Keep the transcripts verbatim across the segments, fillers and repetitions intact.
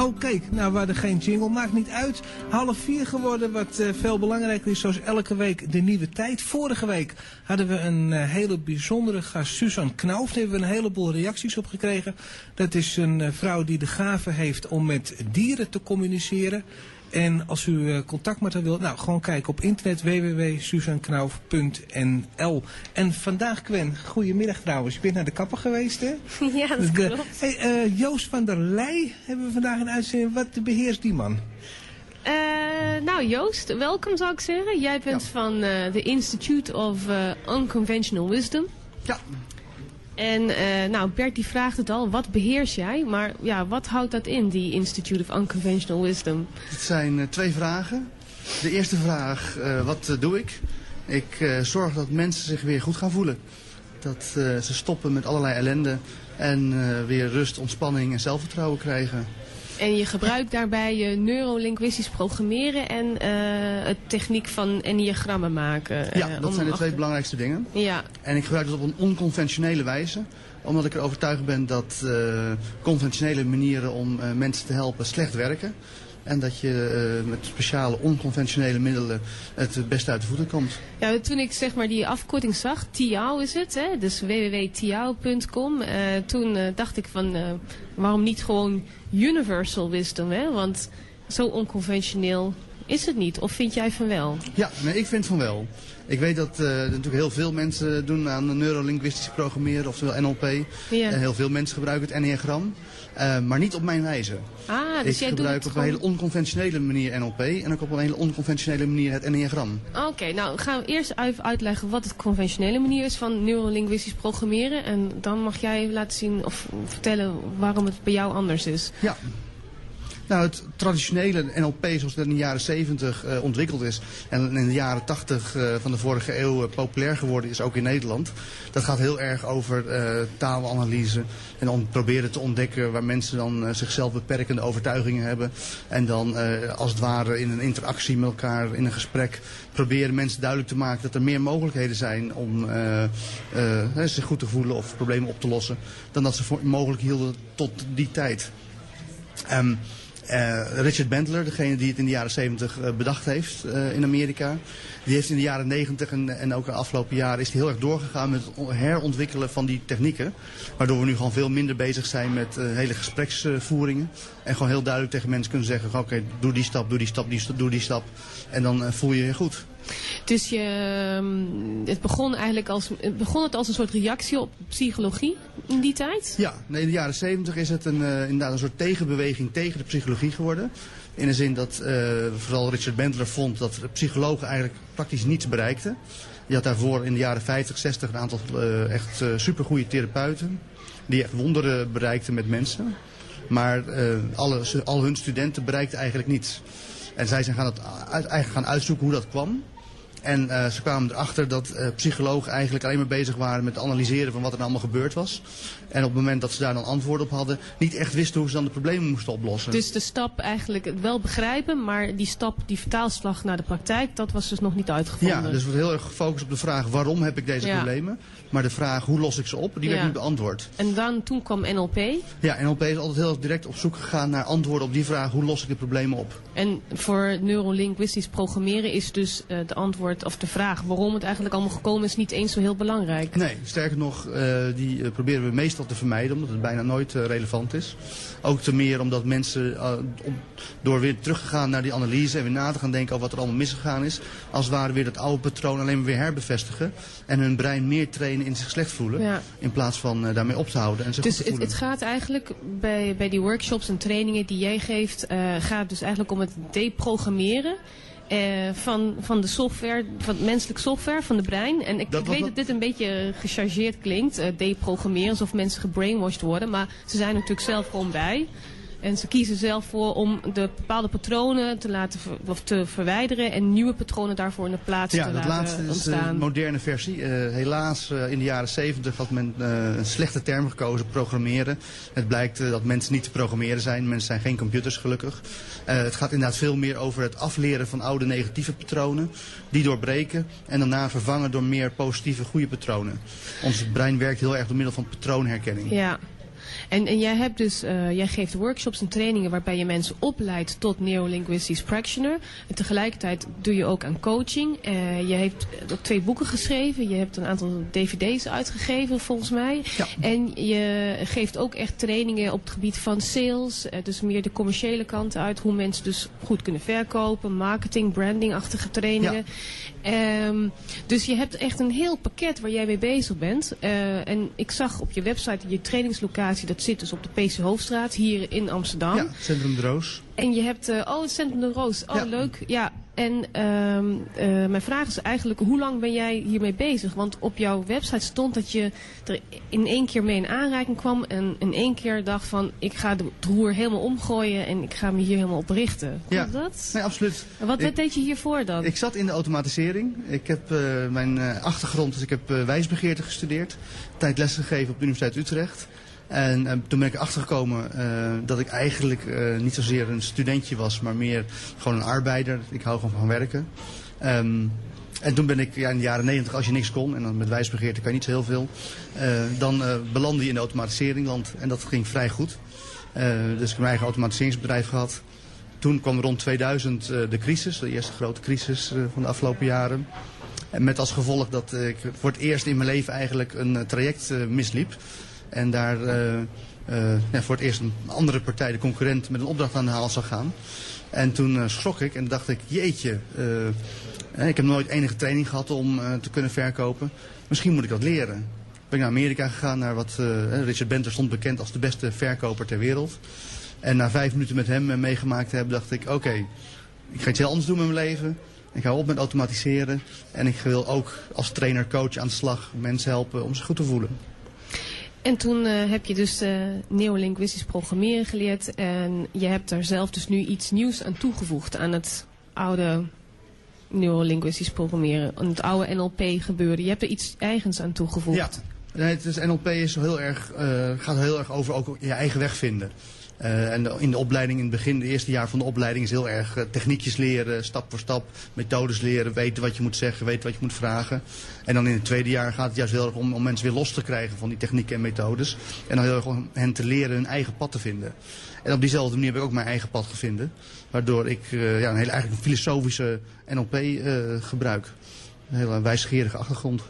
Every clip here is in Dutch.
Oh, kijk, nou we hadden geen jingle, maakt niet uit. Half vier geworden, wat uh, veel belangrijker is, zoals elke week de nieuwe tijd. Vorige week hadden we een uh, hele bijzondere gast, Suzanne Knauf. Daar hebben we een heleboel reacties op gekregen. Dat is een uh, vrouw die de gave heeft om met dieren te communiceren. En als u uh, contact met haar wilt, nou gewoon kijken op internet w w w punt suzanne knauf punt n l. En vandaag, Gwen, goedemiddag trouwens. Je bent naar de kapper geweest, hè? Ja, dat de, klopt. Hey, uh, Joost van der Leij hebben we vandaag een uitzending. Wat beheerst die man? Uh, nou Joost, welkom zou ik zeggen. Jij bent ja. van uh, de Institute of uh, Unconventional Wisdom. Ja. En uh, nou, Bert die vraagt het al, wat beheers jij? Maar ja, wat houdt dat in, die Institute of Unconventional Wisdom? Het zijn uh, twee vragen. De eerste vraag, uh, wat uh, doe ik? Ik uh, zorg dat mensen zich weer goed gaan voelen. Dat uh, ze stoppen met allerlei ellende en uh, weer rust, ontspanning en zelfvertrouwen krijgen. En je gebruikt daarbij je neurolinguistisch programmeren en uh, het techniek van enneagrammen maken. Ja, uh, dat zijn de twee achter... belangrijkste dingen. Ja. En ik gebruik dat op een onconventionele wijze. Omdat ik er overtuigd ben dat uh, conventionele manieren om uh, mensen te helpen slecht werken. En dat je uh, met speciale onconventionele middelen het het beste uit de voeten komt. Ja, toen ik zeg maar die afkorting zag, T I A O is het, hè? Dus w w w punt t i a o punt com. Uh, toen uh, dacht ik van, uh, waarom niet gewoon universal wisdom, hè? Want zo onconventioneel is het niet. Of vind jij van wel? Ja, nee, ik vind van wel. Ik weet dat uh, natuurlijk heel veel mensen doen aan neurolinguistisch programmeren, oftewel N L P. Ja. En heel veel mensen gebruiken het enneagram. Uh, maar niet op mijn wijze. Ah, dus ik jij gebruik doet op een hele onconventionele manier N L P en ook op een hele onconventionele manier het enneagram. Oké, okay, nou gaan we eerst even uitleggen wat het conventionele manier is van neurolinguistisch programmeren. En dan mag jij laten zien of vertellen waarom het bij jou anders is. Ja. Nou, het traditionele N L P zoals het in de jaren zeventig uh, ontwikkeld is en in de jaren tachtig uh, van de vorige eeuw uh, populair geworden is, ook in Nederland. Dat gaat heel erg over uh, taalanalyse en om proberen te ontdekken waar mensen dan uh, zichzelf beperkende overtuigingen hebben. En dan uh, als het ware in een interactie met elkaar, in een gesprek, proberen mensen duidelijk te maken dat er meer mogelijkheden zijn om uh, uh, zich goed te voelen of problemen op te lossen dan dat ze voor mogelijk hielden tot die tijd. Um, Uh, Richard Bandler, degene die het in de jaren zeventig uh, bedacht heeft uh, in Amerika. Die heeft in de jaren negentig en, en ook de afgelopen jaren is hij heel erg doorgegaan met het herontwikkelen van die technieken. Waardoor we nu gewoon veel minder bezig zijn met uh, hele gespreksvoeringen. En gewoon heel duidelijk tegen mensen kunnen zeggen, oké, okay, doe die stap, doe die stap, die, doe die stap. En dan uh, voel je je goed. Dus je, het begon eigenlijk als, begon het als een soort reactie op psychologie in die tijd? Ja, in de jaren zeventig is het een, uh, inderdaad een soort tegenbeweging tegen de psychologie geworden. In de zin dat uh, vooral Richard Bandler vond dat de psychologen eigenlijk praktisch niets bereikten. Je had daarvoor in de jaren vijftig, zestig een aantal uh, echt uh, supergoeie therapeuten. Die echt wonderen bereikten met mensen. Maar uh, alle, al hun studenten bereikten eigenlijk niets. En zij zijn gaan, het uit, eigenlijk gaan uitzoeken hoe dat kwam. En uh, ze kwamen erachter dat uh, psychologen eigenlijk alleen maar bezig waren met het analyseren van wat er nou allemaal gebeurd was. En op het moment dat ze daar dan antwoord op hadden, niet echt wisten hoe ze dan de problemen moesten oplossen. Dus de stap eigenlijk het wel begrijpen, maar die stap, die vertaalslag naar de praktijk, dat was dus nog niet uitgevonden. Ja, dus wordt heel erg gefocust op de vraag waarom heb ik deze ja. problemen. Maar de vraag hoe los ik ze op, die werd ja. niet beantwoord. En dan, toen kwam N L P? Ja, N L P is altijd heel direct op zoek gegaan naar antwoorden op die vraag hoe los ik de problemen op. En voor neurolinguistisch programmeren is dus uh, de antwoord of de vraag waarom het eigenlijk allemaal gekomen is niet eens zo heel belangrijk. Nee, sterker nog, uh, die uh, proberen we meestal te vermijden omdat het bijna nooit uh, relevant is. Ook te meer omdat mensen uh, om, door weer terug te gaan naar die analyse en weer na te gaan denken over wat er allemaal misgegaan is, als het ware weer dat oude patroon alleen maar weer herbevestigen en hun brein meer trainen in zich slecht voelen, ja. in plaats van uh, daarmee op te houden en zich dus goed te voelen. Het, het gaat eigenlijk bij, bij die workshops en trainingen die jij geeft, uh, gaat dus eigenlijk om het deprogrammeren. Uh, van, van de software, van menselijk software, van de brein. En ik, ik weet dat dit een beetje gechargeerd klinkt, uh, deprogrammeren, alsof mensen gebrainwashed worden. Maar ze zijn er natuurlijk zelf gewoon bij. En ze kiezen zelf voor om de bepaalde patronen te laten ver, of te verwijderen en nieuwe patronen daarvoor in de plaats ja, te laten ontstaan. Ja, dat laatste is de moderne versie. Uh, helaas, uh, in de jaren zeventig had men uh, een slechte term gekozen, programmeren. Het blijkt uh, dat mensen niet te programmeren zijn. Mensen zijn geen computers, gelukkig. Uh, het gaat inderdaad veel meer over het afleren van oude negatieve patronen. Die doorbreken en daarna vervangen door meer positieve, goede patronen. Ons brein werkt heel erg door middel van patroonherkenning. Ja. En, en jij hebt dus, uh, jij geeft workshops en trainingen waarbij je mensen opleidt tot neurolinguistisch practitioner. En tegelijkertijd doe je ook aan coaching. Uh, je hebt ook twee boeken geschreven. Je hebt een aantal D V D's uitgegeven volgens mij. Ja. En je geeft ook echt trainingen op het gebied van sales. Uh, dus meer de commerciële kant uit. Hoe mensen dus goed kunnen verkopen. Marketing, branding-achtige trainingen. Ja. Um, dus je hebt echt een heel pakket waar jij mee bezig bent. Uh, en ik zag op je website je trainingslocatie. Dat zit dus op de P C Hoofdstraat hier in Amsterdam. Ja, Centrum de Roos. En je hebt, uh, oh het Centrum de Roos. Oh, ja. Leuk. Ja. En um, uh, mijn vraag is eigenlijk, hoe lang ben jij hiermee bezig? Want op jouw website stond dat je er in één keer mee in aanraking kwam. En in één keer dacht van, ik ga de roer helemaal omgooien en ik ga me hier helemaal op richten. Klopt ja. dat? Nee, absoluut. Wat ik, deed je hiervoor dan? Ik zat in de automatisering. Ik heb uh, mijn uh, achtergrond, dus ik heb uh, wijsbegeerte gestudeerd. Tijd lesgegeven gegeven op de Universiteit Utrecht. En uh, toen ben ik erachter gekomen uh, dat ik eigenlijk uh, niet zozeer een studentje was, maar meer gewoon een arbeider. Ik hou gewoon van werken. Um, en toen ben ik ja, in de jaren negentig, als je niks kon, en dan met wijsbegeerte kan je niet zo heel veel, uh, dan uh, belandde je in de automatisering. Want, en dat ging vrij goed. Uh, dus ik heb mijn eigen automatiseringsbedrijf gehad. Toen kwam rond tweeduizend uh, de crisis, de eerste grote crisis uh, van de afgelopen jaren. En met als gevolg dat ik voor het eerst in mijn leven eigenlijk een uh, traject uh, misliep. En daar uh, uh, ja, voor het eerst een andere partij, de concurrent, met een opdracht aan de haal zou gaan. En toen uh, schrok ik en dacht ik, jeetje, uh, ik heb nooit enige training gehad om uh, te kunnen verkopen. Misschien moet ik dat leren. Ben ik naar Amerika gegaan, naar wat uh, Richard Benter stond bekend als de beste verkoper ter wereld. En na vijf minuten met hem uh, meegemaakt te hebben, dacht ik, oké, okay, ik ga iets heel anders doen met mijn leven. Ik hou op met automatiseren. En ik wil ook als trainer, coach aan de slag mensen helpen om zich goed te voelen. En toen uh, heb je dus uh, neolinguistisch programmeren geleerd. En je hebt daar zelf dus nu iets nieuws aan toegevoegd aan het oude neolinguistisch programmeren. Aan het oude N L P gebeuren. Je hebt er iets eigens aan toegevoegd. Ja, nee, het is, N L P is heel erg, uh, gaat heel erg over ook je eigen weg vinden. Uh, en de, in de opleiding, in het begin, het eerste jaar van de opleiding is heel erg uh, techniekjes leren, stap voor stap, methodes leren, weten wat je moet zeggen, weten wat je moet vragen. En dan in het tweede jaar gaat het juist heel erg om, om mensen weer los te krijgen van die technieken en methodes. En dan heel erg om hen te leren hun eigen pad te vinden. En op diezelfde manier heb ik ook mijn eigen pad gevonden. Waardoor ik uh, ja, een hele eigenlijk een filosofische N L P uh, gebruik. Een hele wijsgerige achtergrond.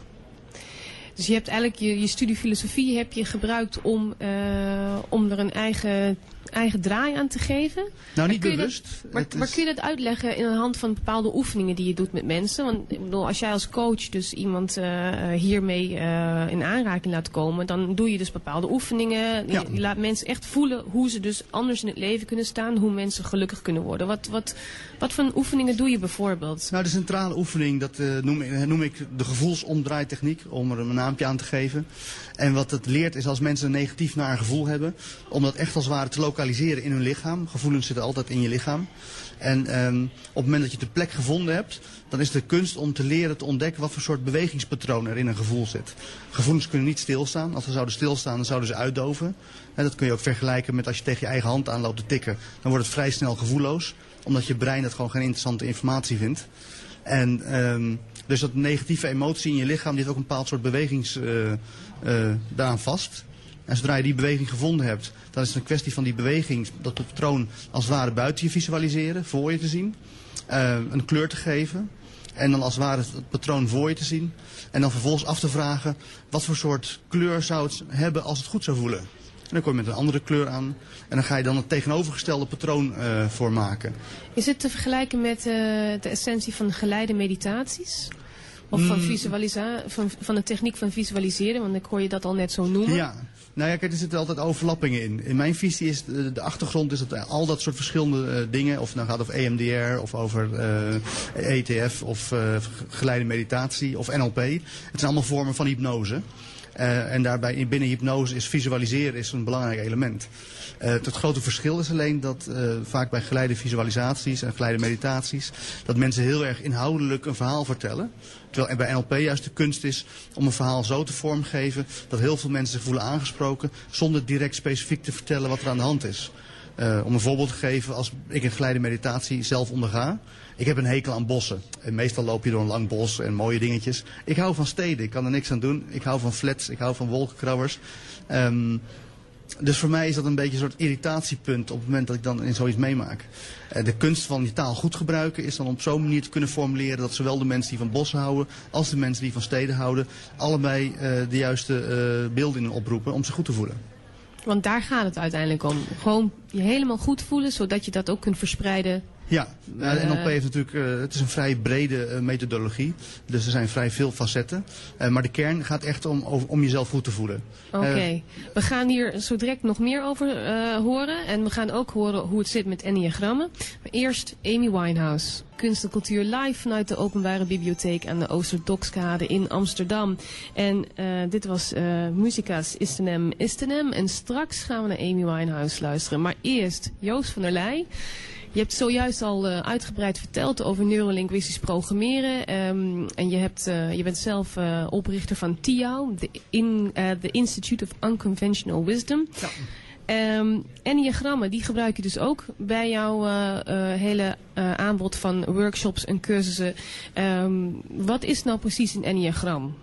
Dus je hebt eigenlijk je, je studie filosofie heb je gebruikt om, uh, om er een eigen, eigen draai aan te geven. Nou, niet kun bewust. Dat, maar, maar kun je dat uitleggen in de hand van bepaalde oefeningen die je doet met mensen? Want ik bedoel, als jij als coach dus iemand uh, hiermee uh, in aanraking laat komen, dan doe je dus bepaalde oefeningen. Ja. Je, je laat mensen echt voelen hoe ze dus anders in het leven kunnen staan, hoe mensen gelukkig kunnen worden. Wat, wat, wat voor oefeningen doe je bijvoorbeeld? Nou, de centrale oefening, dat uh, noem, ik, noem ik de gevoelsomdraaitechniek, om er een naampje aan te geven. En wat het leert is als mensen een negatief naar een gevoel hebben, om dat echt als het ware te lokaliseren in hun lichaam. Gevoelens zitten altijd in je lichaam. En um, op het moment dat je de plek gevonden hebt, dan is de kunst om te leren te ontdekken wat voor soort bewegingspatroon er in een gevoel zit. Gevoelens kunnen niet stilstaan. Als ze zouden stilstaan, dan zouden ze uitdoven. En dat kun je ook vergelijken met als je tegen je eigen hand aan loopt te tikken. Dan wordt het vrij snel gevoelloos, omdat je brein dat gewoon geen interessante informatie vindt. En um, dus dat negatieve emotie in je lichaam, die heeft ook een bepaald soort bewegings uh, uh, daaraan vast. En zodra je die beweging gevonden hebt, dan is het een kwestie van die beweging, dat patroon als het ware buiten je visualiseren, voor je te zien. Uh, een kleur te geven. En dan als het ware het patroon voor je te zien. En dan vervolgens af te vragen, wat voor soort kleur zou het hebben als het goed zou voelen. En dan kom je met een andere kleur aan. En dan ga je dan het tegenovergestelde patroon uh, voor maken. Is het te vergelijken met uh, de essentie van geleide meditaties? Of van, visualisa van, van de techniek van visualiseren? Want ik hoor je dat al net zo noemen. Ja, nou ja, kijk, er zitten altijd overlappingen in. In mijn visie is de, de achtergrond is dat al dat soort verschillende uh, dingen, of het nou gaat over E M D R, of over uh, E T F, of uh, geleide meditatie, of N L P. Het zijn allemaal vormen van hypnose. Uh, en daarbij binnen hypnose is visualiseren is een belangrijk element. Uh, het, het grote verschil is alleen dat uh, vaak bij geleide visualisaties en geleide meditaties, dat mensen heel erg inhoudelijk een verhaal vertellen. Terwijl bij N L P juist de kunst is om een verhaal zo te vormgeven dat heel veel mensen zich voelen aangesproken, zonder direct specifiek te vertellen wat er aan de hand is. Uh, om een voorbeeld te geven, als ik een geleide meditatie zelf onderga. Ik heb een hekel aan bossen. En meestal loop je door een lang bos en mooie dingetjes. Ik hou van steden, ik kan er niks aan doen. Ik hou van flats, ik hou van wolkenkrabbers. Um, dus voor mij is dat een beetje een soort irritatiepunt op het moment dat ik dan in zoiets meemaak. Uh, de kunst van je taal goed gebruiken is dan op zo'n manier te kunnen formuleren dat zowel de mensen die van bossen houden als de mensen die van steden houden allebei uh, de juiste uh, beelden in oproepen om zich goed te voelen. Want daar gaat het uiteindelijk om. Gewoon je helemaal goed voelen, zodat je dat ook kunt verspreiden. Ja, uh, de N L P heeft natuurlijk, uh, het is een vrij brede uh, methodologie. Dus er zijn vrij veel facetten. Uh, maar de kern gaat echt om, over, om jezelf goed te voelen. Oké, okay. uh, we gaan hier zo direct nog meer over uh, horen. En we gaan ook horen hoe het zit met enneagrammen. Maar eerst Amy Winehouse. Kunst en cultuur live vanuit de Openbare Bibliotheek aan de Oosterdokskade in Amsterdam. En uh, dit was uh, Musica's Istenem Istenem. En straks gaan we naar Amy Winehouse luisteren. Maar eerst Joost van der Leij. Je hebt zojuist al uh, uitgebreid verteld over neurolinguistisch programmeren. Um, en je, hebt, uh, je bent zelf uh, oprichter van T I A U, de in, uh, Institute of Unconventional Wisdom. Ja. Um, enneagrammen, die gebruik je dus ook bij jouw uh, uh, hele uh, aanbod van workshops en cursussen. Um, wat is nou precies een enneagram?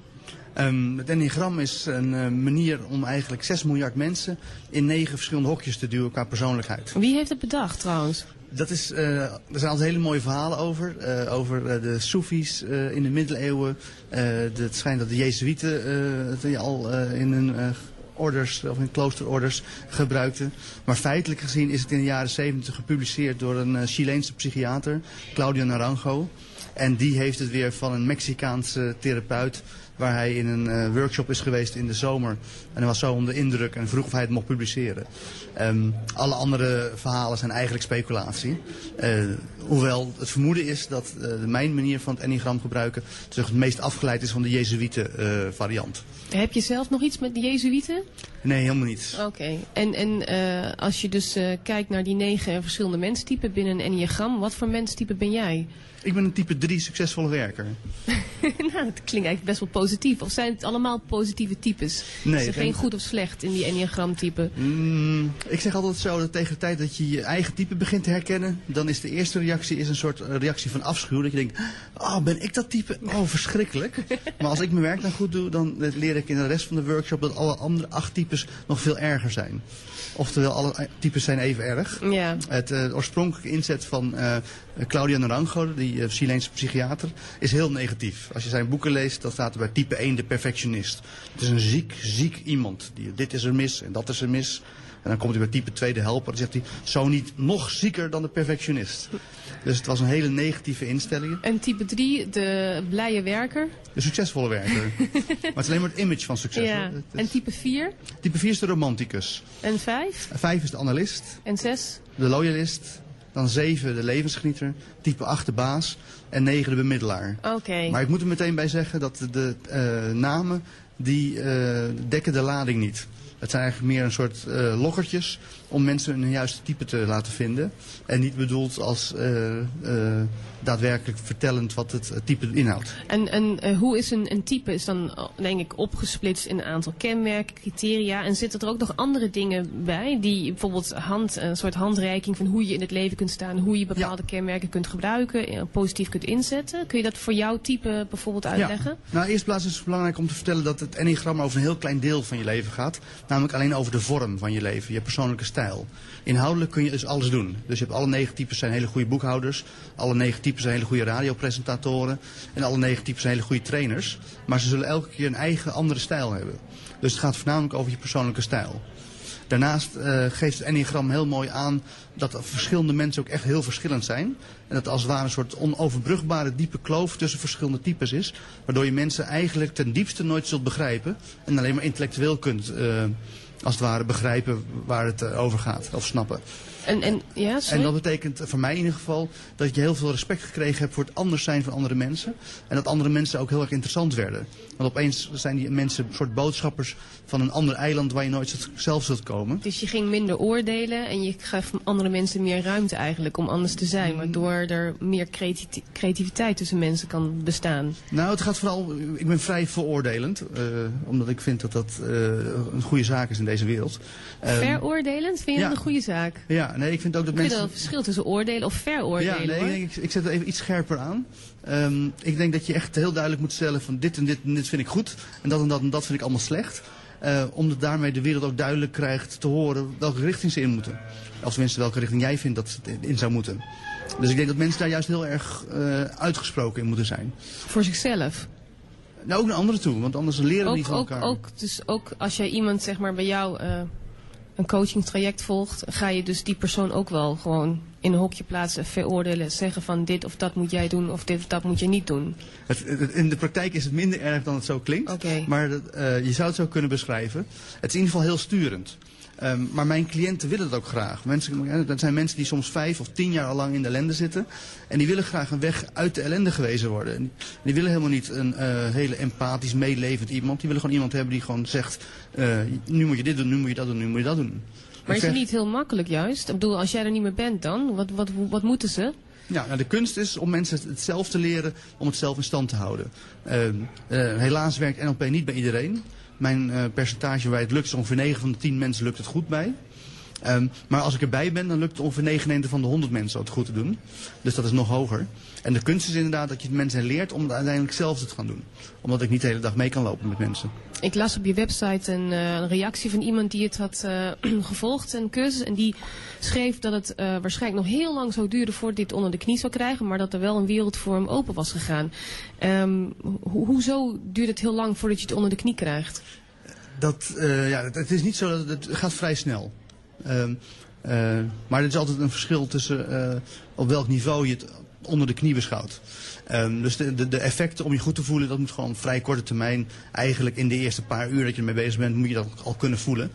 Um, het enneagram is een uh, manier om eigenlijk zes miljard mensen in negen verschillende hokjes te duwen qua persoonlijkheid. Wie heeft het bedacht trouwens? Dat is, uh, er zijn altijd hele mooie verhalen over. Uh, over uh, de Soefies uh, in de middeleeuwen. Uh, de, het schijnt dat de Jezuïeten uh, het al uh, in hun uh, orders of in kloosterorders gebruikten. Maar feitelijk gezien is het in de jaren zeventig gepubliceerd door een uh, Chileense psychiater, Claudio Naranjo. En die heeft het weer van een Mexicaanse therapeut, waar hij in een uh, workshop is geweest in de zomer. En hij was zo onder de indruk en vroeg of hij het mocht publiceren. Um, alle andere verhalen zijn eigenlijk speculatie. Uh, hoewel het vermoeden is dat uh, de mijn manier van het enneagram gebruiken dus het meest afgeleid is van de Jezuïeten uh, variant. Heb je zelf nog iets met de Jezuïeten? Nee, helemaal niet. Oké. Okay. En, en uh, als je dus uh, kijkt naar die negen verschillende menstypen binnen een enneagram, wat voor menstype ben jij? Ik ben een type drie succesvolle werker. Nou, dat klinkt eigenlijk best wel positief. Of zijn het allemaal positieve types? Nee, is er geen goed of slecht in die enneagramtype? Mm, ik zeg altijd zo dat tegen de tijd dat je je eigen type begint te herkennen, dan is de eerste reactie is een soort reactie van afschuw. Dat je denkt, oh, ben ik dat type? Oh, verschrikkelijk. Maar als ik mijn werk dan goed doe, dan leer ik in de rest van de workshop dat alle andere acht types nog veel erger zijn. Oftewel, alle types zijn even erg. Ja. Het uh, oorspronkelijke inzet van uh, Claudio Naranjo, die uh, Chileense psychiater, is heel negatief. Als je zijn boeken leest, dan staat er bij type één de perfectionist. Het is een ziek, ziek iemand. Die, dit is er mis en dat is er mis. En dan komt hij bij type twee de helper. Dan zegt hij, zo niet nog zieker dan de perfectionist. Dus het was een hele negatieve instelling. En type drie, de blije werker? De succesvolle werker. Maar het is alleen maar het image van succes. Ja. Is... En type vier? Type vier is de romanticus. En vijf? vijf is de analist. En zes? De loyalist. Dan zeven de levensgenieter. Type acht de baas. En negen de bemiddelaar. Oké. Okay. Maar ik moet er meteen bij zeggen dat de, de uh, namen, die uh, dekken de lading niet. Het zijn eigenlijk meer een soort uh, loggertjes om mensen hun juiste type te laten vinden. En niet bedoeld als uh, uh, daadwerkelijk vertellend wat het uh, type inhoudt. En, en uh, hoe is een, een type? Is dan denk ik opgesplitst in een aantal kenmerken, criteria. En zitten er ook nog andere dingen bij? Die bijvoorbeeld hand, een soort handreiking van hoe je in het leven kunt staan. Hoe je bepaalde ja. kenmerken kunt gebruiken. Positief kunt inzetten. Kun je dat voor jouw type bijvoorbeeld uitleggen? Ja. Nou, eerst plaats is het belangrijk om te vertellen dat het enneagram over een heel klein deel van je leven gaat. Namelijk alleen over de vorm van je leven, je persoonlijke stijl. Inhoudelijk kun je dus alles doen. Dus je hebt alle negen types zijn hele goede boekhouders. Alle negen types zijn hele goede radiopresentatoren. En alle negen types zijn hele goede trainers. Maar ze zullen elke keer een eigen andere stijl hebben. Dus het gaat voornamelijk over je persoonlijke stijl. Daarnaast uh, geeft het enneagram heel mooi aan dat verschillende mensen ook echt heel verschillend zijn. En dat er als het ware een soort onoverbrugbare diepe kloof tussen verschillende types is. Waardoor je mensen eigenlijk ten diepste nooit zult begrijpen. En alleen maar intellectueel kunt, uh, als het ware, begrijpen waar het uh, over gaat. Of snappen. En, en, ja, en dat betekent voor mij in ieder geval dat je heel veel respect gekregen hebt voor het anders zijn van andere mensen. En dat andere mensen ook heel erg interessant werden. Want opeens zijn die mensen een soort boodschappers van een ander eiland waar je nooit zelf zult komen. Dus je ging minder oordelen en je gaf andere mensen meer ruimte eigenlijk om anders te zijn. Waardoor er meer creativiteit tussen mensen kan bestaan. Nou, het gaat vooral, ik ben vrij veroordelend. Uh, omdat ik vind dat dat uh, een goede zaak is in deze wereld. Um, Veroordelend? Vind je ja. dat een goede zaak? Ja, nee, ik vind ook dat ik mensen... vind er een verschil tussen oordelen of veroordelen. Ja, nee, hoor. ik, denk, ik, ik zet het even iets scherper aan. Um, ik denk dat je echt heel duidelijk moet stellen van dit en dit en dit vind ik goed. En dat en dat en dat vind ik allemaal slecht. Uh, omdat daarmee de wereld ook duidelijk krijgt te horen welke richting ze in moeten. Of tenminste welke richting jij vindt dat ze in zou moeten. Dus ik denk dat mensen daar juist heel erg uh, uitgesproken in moeten zijn. Voor zichzelf? Nou, ook naar anderen toe, want anders leren we ook, niet van ook, elkaar. Ook, dus ook als jij iemand zeg maar bij jou uh, een coachingstraject volgt, ga je dus die persoon ook wel gewoon in een hokje plaatsen, veroordelen, zeggen van dit of dat moet jij doen of dit of dat moet je niet doen. Het, het, in de praktijk is het minder erg dan het zo klinkt, okay. maar dat, uh, je zou het zo kunnen beschrijven. Het is in ieder geval heel sturend. Um, maar mijn cliënten willen dat ook graag. Mensen, dat zijn mensen die soms vijf of tien jaar al lang in de ellende zitten. En die willen graag een weg uit de ellende gewezen worden. En die willen helemaal niet een uh, hele empathisch, meelevend iemand. Die willen gewoon iemand hebben die gewoon zegt, uh, nu moet je dit doen, nu moet je dat doen, nu moet je dat doen. Maar is het niet heel makkelijk juist? Ik bedoel, als jij er niet meer bent dan, wat, wat, wat moeten ze? Ja, nou de kunst is om mensen het zelf te leren, om het zelf in stand te houden. Uh, uh, helaas werkt N L P niet bij iedereen. Mijn uh, percentage bij het lukt is ongeveer negen van de tien mensen lukt het goed bij. Um, maar als ik erbij ben, dan lukt het ongeveer negenennegentig van de honderd mensen het goed te doen. Dus dat is nog hoger. En de kunst is inderdaad dat je mensen leert om het uiteindelijk zelf te gaan doen. Omdat ik niet de hele dag mee kan lopen met mensen. Ik las op je website een, uh, een reactie van iemand die het had uh, gevolgd, een cursus. En die schreef dat het uh, waarschijnlijk nog heel lang zou duren voordat hij het onder de knie zou krijgen. Maar dat er wel een wereld voor hem open was gegaan. Um, ho hoezo duurt het heel lang voordat je het onder de knie krijgt? Dat, uh, ja, het, het is niet zo dat het, het gaat vrij snel. Um, uh, maar er is altijd een verschil tussen uh, op welk niveau je het onder de knie beschouwt. Um, dus de, de, de effecten om je goed te voelen, dat moet gewoon op vrij korte termijn, eigenlijk in de eerste paar uur dat je ermee bezig bent, moet je dat al kunnen voelen.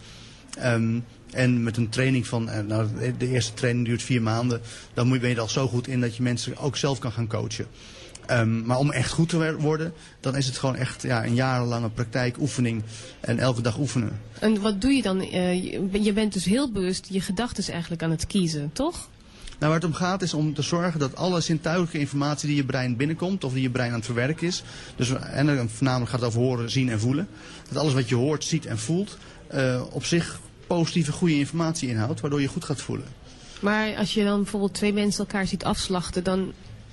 Um, en met een training van, uh, nou, de eerste training duurt vier maanden, dan moet je, ben je er al zo goed in dat je mensen ook zelf kan gaan coachen. Um, maar om echt goed te worden, dan is het gewoon echt ja, een jarenlange praktijk, oefening en elke dag oefenen. En wat doe je dan? Uh, je bent dus heel bewust je gedachten eigenlijk aan het kiezen, toch? Nou, waar het om gaat is om te zorgen dat alle zintuigelijke informatie die je brein binnenkomt, of die je brein aan het verwerken is, dus, en dan voornamelijk gaat het over horen, zien en voelen, dat alles wat je hoort, ziet en voelt, uh, op zich positieve, goede informatie inhoudt, waardoor je goed gaat voelen. Maar als je dan bijvoorbeeld twee mensen elkaar ziet afslachten, dan...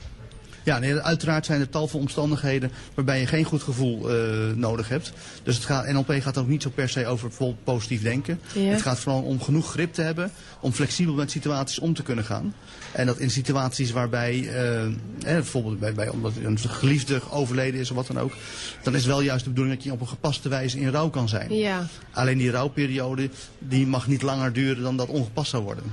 Ja, nee, uiteraard zijn er tal van omstandigheden waarbij je geen goed gevoel uh, nodig hebt. Dus het gaat, N L P gaat ook niet zo per se over bijvoorbeeld positief denken. Ja. Het gaat vooral om genoeg grip te hebben om flexibel met situaties om te kunnen gaan. En dat in situaties waarbij, uh, eh, bijvoorbeeld bij, bij, omdat een geliefde overleden is of wat dan ook, dan is wel juist de bedoeling dat je op een gepaste wijze in rouw kan zijn. Ja. Alleen die rouwperiode die mag niet langer duren dan dat ongepast zou worden.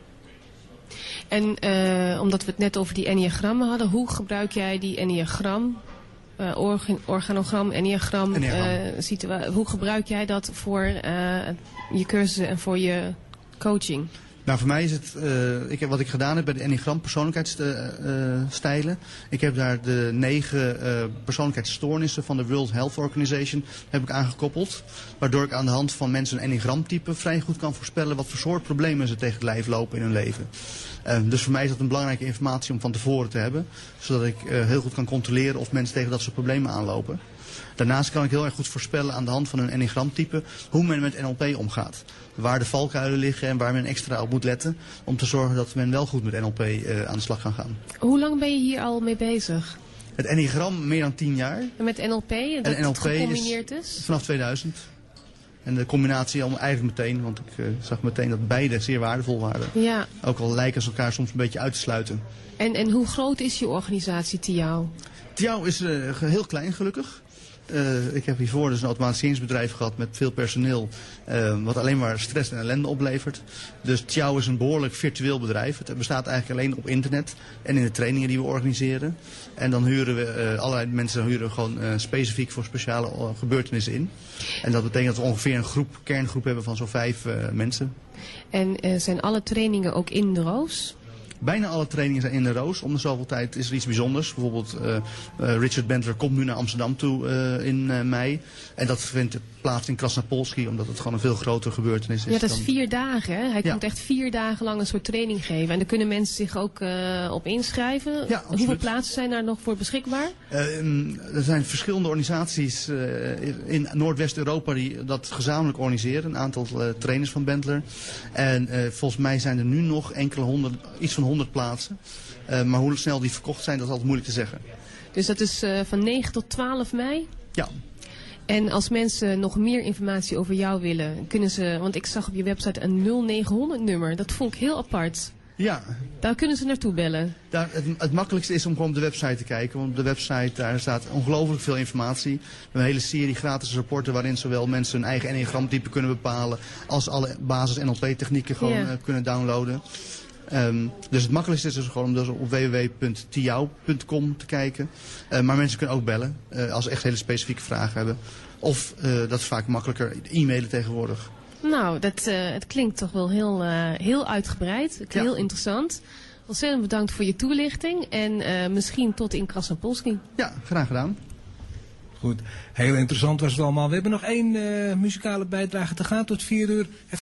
En uh, omdat we het net over die enneagrammen hadden, hoe gebruik jij die enneagram, uh, organ, organogram, enneagram, enneagram. Uh, hoe gebruik jij dat voor uh, je cursussen en voor je coaching? Nou, voor mij is het, uh, ik heb, wat ik gedaan heb bij de enneagram persoonlijkheidsstijlen. Uh, ik heb daar de negen uh, persoonlijkheidsstoornissen van de World Health Organization heb ik aangekoppeld. Waardoor ik aan de hand van mensen een ennegramtype vrij goed kan voorspellen wat voor soort problemen ze tegen het lijf lopen in hun leven. Uh, dus voor mij is dat een belangrijke informatie om van tevoren te hebben. Zodat ik uh, heel goed kan controleren of mensen tegen dat soort problemen aanlopen. Daarnaast kan ik heel erg goed voorspellen aan de hand van een ennegramtype hoe men met N L P omgaat. Waar de valkuilen liggen en waar men extra op moet letten. Om te zorgen dat men wel goed met N L P uh, aan de slag kan gaan. Hoe lang ben je hier al mee bezig? Het enneagram meer dan tien jaar. En met N L P? Dat en N L P het gecombineerd is, is? Vanaf tweeduizend. En de combinatie al eigenlijk meteen, want ik uh, zag meteen dat beide zeer waardevol waren. Ja. Ook al lijken ze elkaar soms een beetje uit te sluiten. En, en hoe groot is je organisatie, Tiao? Tiao is uh, heel klein gelukkig. Uh, ik heb hiervoor dus een automatiseringsbedrijf gehad met veel personeel, uh, wat alleen maar stress en ellende oplevert. Dus Tiao is een behoorlijk virtueel bedrijf. Het bestaat eigenlijk alleen op internet en in de trainingen die we organiseren. En dan huren we, uh, allerlei mensen huren we gewoon uh, specifiek voor speciale uh, gebeurtenissen in. En dat betekent dat we ongeveer een groep, kerngroep hebben van zo'n vijf uh, mensen. En uh, zijn alle trainingen ook in de Roos? Bijna alle trainingen zijn in de Roos. Om de zoveel tijd is er iets bijzonders. Bijvoorbeeld uh, uh, Richard Bentler komt nu naar Amsterdam toe uh, in uh, mei. En dat vindt plaats in Krasnapolski, omdat het gewoon een veel grotere gebeurtenis is. Ja, dat is dan... vier dagen. Hè? Hij ja. komt echt vier dagen lang een soort training geven. En daar kunnen mensen zich ook uh, op inschrijven. Ja, hoeveel plaatsen zijn daar nog voor beschikbaar? Uh, er zijn verschillende organisaties uh, in Noordwest-Europa die dat gezamenlijk organiseren. Een aantal uh, trainers van Bentler. En uh, volgens mij zijn er nu nog enkele honderd, iets van honderd plaatsen. Uh, maar hoe snel die verkocht zijn, dat is altijd moeilijk te zeggen. Dus dat is uh, van negen tot twaalf mei? Ja. En als mensen nog meer informatie over jou willen, kunnen ze, want ik zag op je website een nul negen honderd nummer. Dat vond ik heel apart. Ja. Daar kunnen ze naartoe bellen. Daar, het, het makkelijkste is om gewoon op de website te kijken. Want op de website daar staat ongelooflijk veel informatie. We hebben een hele serie gratis rapporten waarin zowel mensen hun eigen enneagramtype kunnen bepalen, als alle basis N L P technieken gewoon ja. uh, kunnen downloaden. Um, dus het makkelijkste is dus gewoon om dus op w w w punt tiao punt com te kijken. Uh, maar mensen kunnen ook bellen uh, als ze echt hele specifieke vragen hebben. Of, uh, dat is vaak makkelijker, e-mailen tegenwoordig. Nou, dat, uh, het klinkt toch wel heel, uh, heel uitgebreid. Ja. Heel interessant. Ontzettend bedankt voor je toelichting. En uh, misschien tot in Krasnopolski. Ja, graag gedaan. Goed, heel interessant was het allemaal. We hebben nog één uh, muzikale bijdrage te gaan tot vier uur.